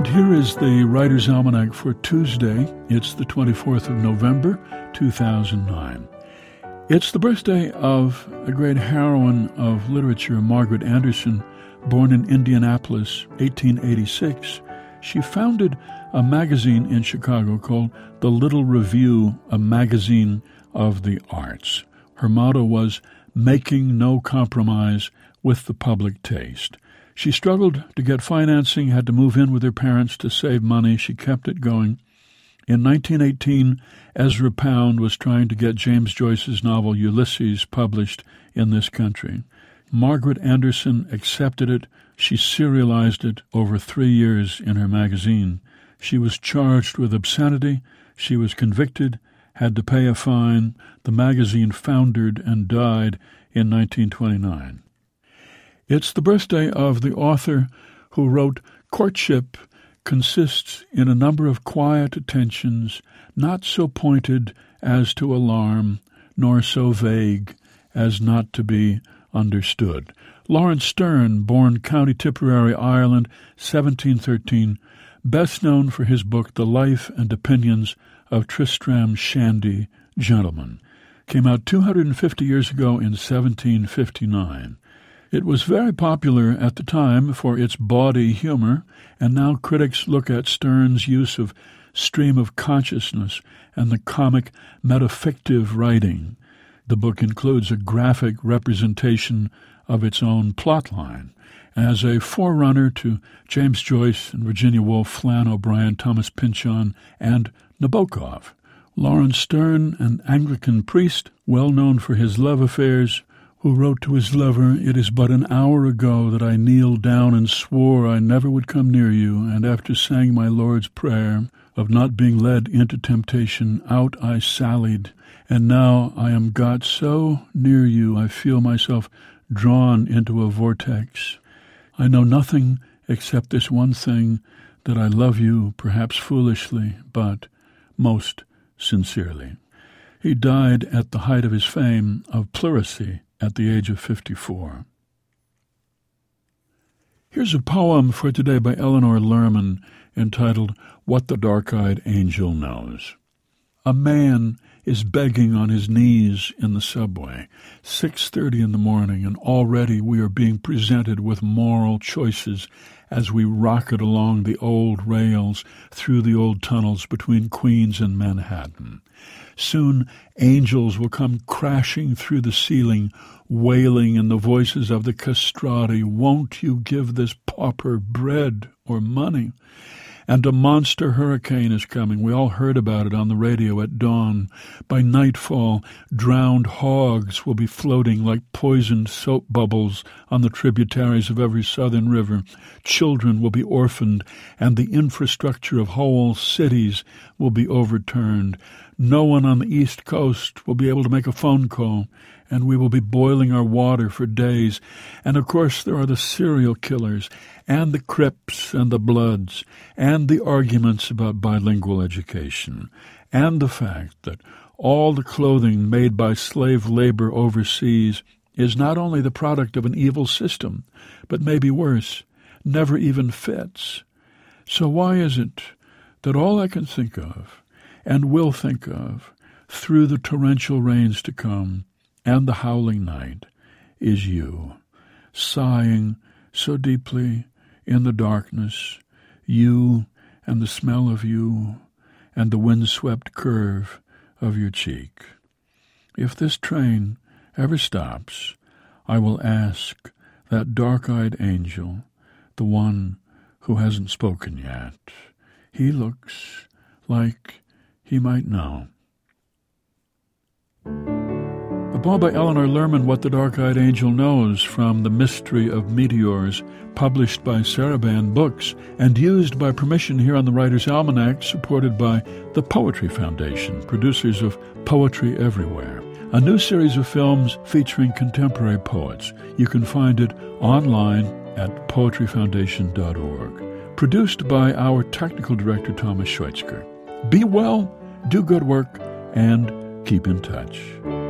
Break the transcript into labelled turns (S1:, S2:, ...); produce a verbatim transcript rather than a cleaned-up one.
S1: And here is the Writer's Almanac for Tuesday. It's the twenty-fourth of November, two thousand nine. It's the birthday of a great heroine of literature, Margaret Anderson, born in Indianapolis, eighteen eighty-six. She founded a magazine in Chicago called The Little Review, a magazine of the arts. Her motto was, making no compromise with the public taste. She struggled to get financing, had to move in with her parents to save money. She kept it going. In nineteen eighteen, Ezra Pound was trying to get James Joyce's novel Ulysses published in this country. Margaret Anderson accepted it. She serialized it over three years in her magazine. She was charged with obscenity. She was convicted, had to pay a fine. The magazine foundered and died in nineteen twenty-nine. It's the birthday of the author who wrote, Courtship consists in a number of quiet attentions, not so pointed as to alarm, nor so vague as not to be understood. Lawrence Sterne, born County Tipperary, Ireland, seventeen thirteen, best known for his book The Life and Opinions of Tristram Shandy, Gentleman, came out two hundred fifty years ago in seventeen fifty-nine. It was very popular at the time for its bawdy humor, and now critics look at Sterne's use of stream of consciousness and the comic metafictive writing. The book includes a graphic representation of its own plotline. As a forerunner to James Joyce and Virginia Woolf, Flann O'Brien, Thomas Pynchon, and Nabokov, Lawrence Sterne, an Anglican priest well known for his love affairs, who wrote to his lover, "It is but an hour ago that I kneeled down and swore I never would come near you, and after saying my Lord's Prayer of not being led into temptation, out I sallied, and now I am got so near you I feel myself drawn into a vortex. I know nothing except this one thing, that I love you, perhaps foolishly, but most sincerely." He died at the height of his fame of pleurisy at the age of fifty-four. Here's a poem for today by Eleanor Lerman entitled What the Dark-Eyed Angel Knows. A man is begging on his knees in the subway, six thirty in the morning, and already we are being presented with moral choices as we rocket along the old rails through the old tunnels between Queens and Manhattan. Soon angels will come crashing through the ceiling, wailing in the voices of the castrati, "Won't you give this pauper bread or money?" And a monster hurricane is coming. We all heard about it on the radio at dawn. By nightfall, drowned hogs will be floating like poisoned soap bubbles on the tributaries of every southern river. Children will be orphaned, and the infrastructure of whole cities will be overturned. No one on the East Coast will be able to make a phone call, and we will be boiling our water for days. And, of course, there are the serial killers, and the Crips and the Bloods, and the arguments about bilingual education, and the fact that all the clothing made by slave labor overseas is not only the product of an evil system, but maybe worse, never even fits. So why is it that all I can think of, and will think of, through the torrential rains to come, and the howling night, is you, sighing so deeply in the darkness, you and the smell of you, and the wind-swept curve of your cheek. If this train ever stops, I will ask that dark-eyed angel, the one who hasn't spoken yet. He looks like he might know. A poem by Eleanor Lerman, What the Dark-Eyed Angel Knows, from The Mystery of Meteors, published by Saraban Books, and used by permission here on the Writer's Almanac, supported by the Poetry Foundation, producers of Poetry Everywhere, a new series of films featuring contemporary poets. You can find it online at poetry foundation dot org. Produced by our technical director, Thomas Schweitzger. Be well, do good work, and keep in touch.